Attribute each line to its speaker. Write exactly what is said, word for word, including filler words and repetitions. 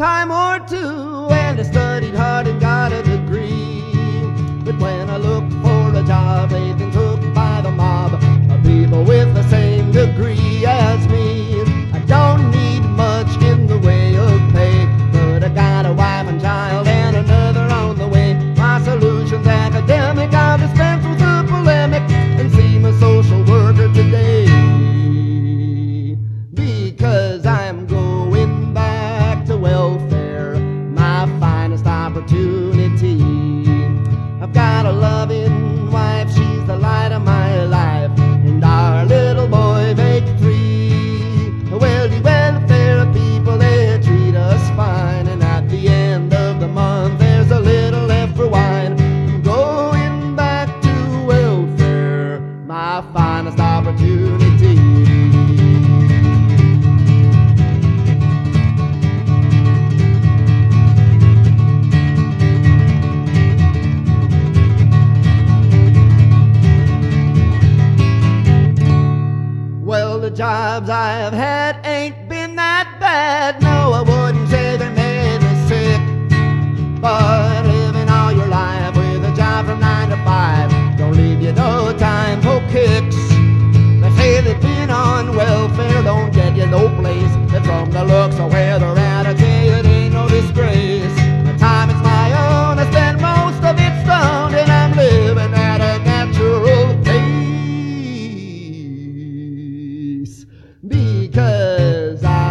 Speaker 1: time or two, and I studied hard and got a degree. But when I looked for a job, they'd been took by the mob of people with the same degree as me. I don't need much in the way of pay, but I got a wife and child and another on the way. My solution's academic, I'll dispense with the polemic and see my social worker today. Because I'm going back to welfare, my finest opportunity. I've got a loving wife, she's the light of my life, and our little boy make three. Well, the welfare people, they treat us fine, and at the end of the month there's a little left for wine. I'm going back to welfare, my finest opportunity. Well, the jobs I've had ain't been that bad. No, I wouldn't say they made me sick. But living all your life with a job from nine to five don't leave you no time for kicks. They say that being on welfare don't get you no place. That from the looks of where they're at, I tell you it ain't no disgrace. My time is my own, I spend most of it stoned, and I'm living at a natural pace. Because I